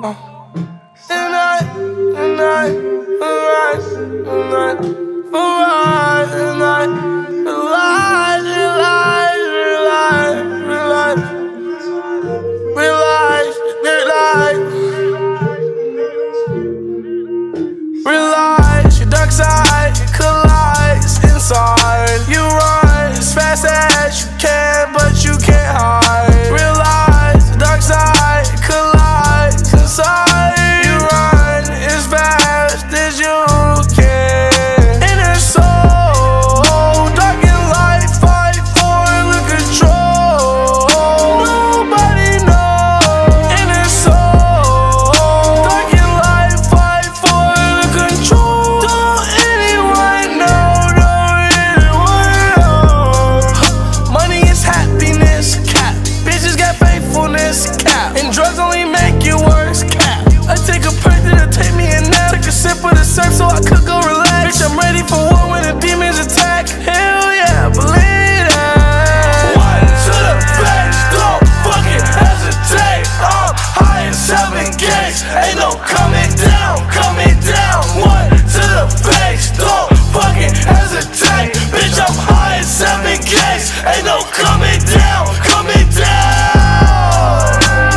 Realize your dark side collides inside. You run as fast as you can, but you can't hide. Realize the dark side collides inside. You run as fast as you can. Inner soul, dark and light, fight for the control. Nobody knows. Inner soul, dark and light, fight for the control. Don't anyone know, don't anyone know. Money is happiness, cap. Bitches got faithfulness, cap. And drugs only make you worse, cap. I take a perk to take me a nap. Take a sip of the surf so I could go relax. Bitch, I'm ready for war when the demons attack. Hell yeah, believe that. One to the face, don't fucking hesitate. I'm high as 7 gates, ain't no coming down, coming down. One to the face, don't fucking hesitate. Bitch, I'm high as 7 gates, ain't no coming down, coming down.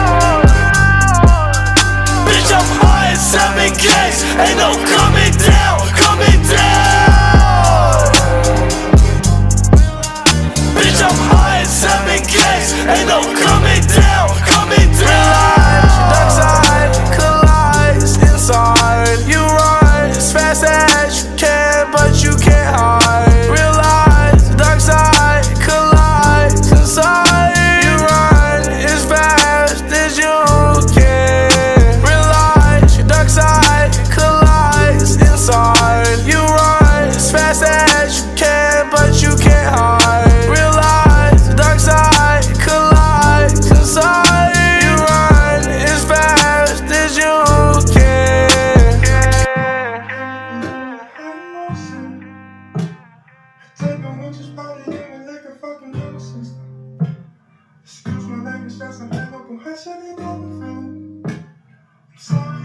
Bitch, I'm high as 7 gates, ain't no coming down, coming down. Bitch, I'm high as 7 gates, ain't no coming down, coming down. Realize your dark side collides inside. You run as fast as you can, but you can't hide. Realize the dark side collides inside. You run as fast as you can. Realize your dark side collides inside. You run as fast as you can, but you can't hide. Realize the dark side collides inside. You run as fast as you can. Take a winter's body in like a fucking nuisance. Excuse my language, that's a hang up on her, said it never feel. I'm sorry.